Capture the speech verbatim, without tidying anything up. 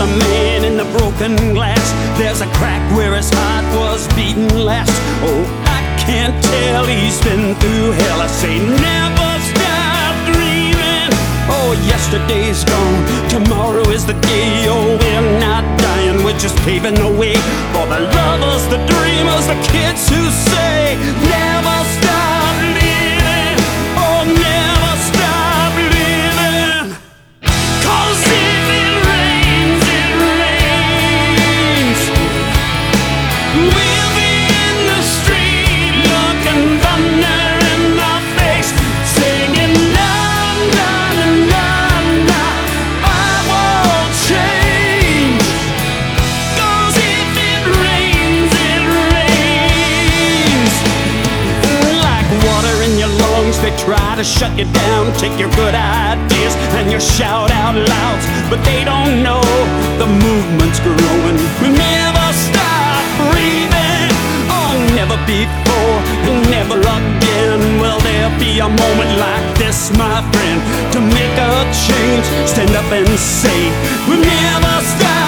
the man in the broken glass. There's a crack where his heart was beating last. Oh, I can't tell, he's been through hell. I say never stop dreaming. Oh, yesterday's gone, tomorrow is the day. Oh, we're not dying, we're just paving the way for the lovers, the dreamers, the kids who say never stop living. Oh, never stop living. 'Cause if it rains, it rains. We'll be in the street looking thunder in the face, singing la la la la, I won't change. 'Cause if it rains, it rains. Like water in your lungs, they try to shut you down. Take your good ideas and your shout out loud, but they don't know the movement's growing. Never stop breathing. Oh, never before and never again will there be a moment like this, my friend, to make a change. Stand up and say, we'll never stop.